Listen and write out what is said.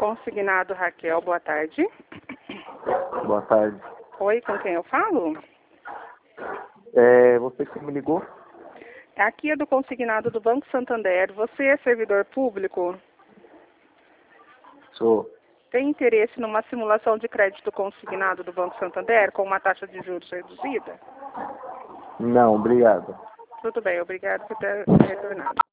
Consignado Raquel, boa tarde. Boa tarde. Oi, com quem eu falo? Você que me ligou? Aqui é do consignado do Banco Santander. Você é servidor público? Sou. Tem interesse numa simulação de crédito consignado do Banco Santander com uma taxa de juros reduzida? Não, obrigado. Tudo bem, obrigado por ter retornado.